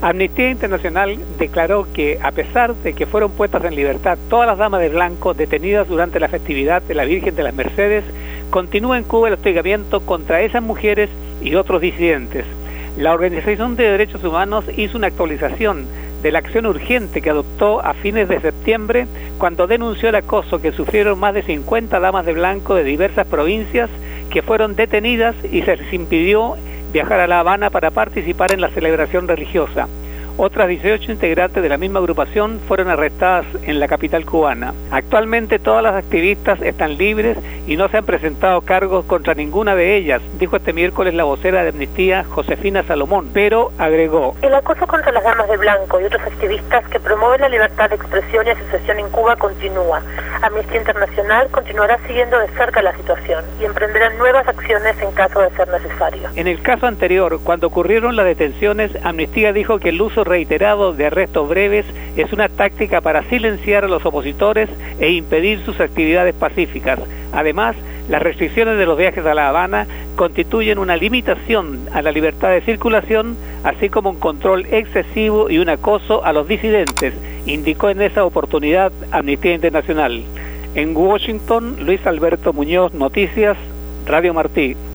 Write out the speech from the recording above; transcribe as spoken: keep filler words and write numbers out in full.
Amnistía Internacional declaró que, a pesar de que fueron puestas en libertad todas las damas de blanco detenidas durante la festividad de la Virgen de las Mercedes, continúa en Cuba el hostigamiento contra esas mujeres y otros disidentes. La Organización de Derechos Humanos hizo una actualización de la acción urgente que adoptó a fines de septiembre, cuando denunció el acoso que sufrieron más de cincuenta damas de blanco de diversas provincias que fueron detenidas y se les impidió viajar a La Habana para participar en la celebración religiosa. Otras dieciocho integrantes de la misma agrupación fueron arrestadas en la capital cubana. Actualmente todas las activistas están libres y no se han presentado cargos contra ninguna de ellas, dijo este miércoles la vocera de Amnistía, Josefina Salomón, pero agregó: el acoso contra las damas de blanco y otros activistas que promueven la libertad de expresión y asociación en Cuba continúa. Amnistía Internacional continuará siguiendo de cerca la situación y emprenderán nuevas acciones en caso de ser necesario. En el caso anterior, cuando ocurrieron las detenciones, Amnistía dijo que el uso reiterado de arrestos breves es una táctica para silenciar a los opositores e impedir sus actividades pacíficas. Además, las restricciones de los viajes a La Habana constituyen una limitación a la libertad de circulación, así como un control excesivo y un acoso a los disidentes, indicó en esa oportunidad Amnistía Internacional. En Washington, Luis Alberto Muñoz, Noticias, Radio Martí.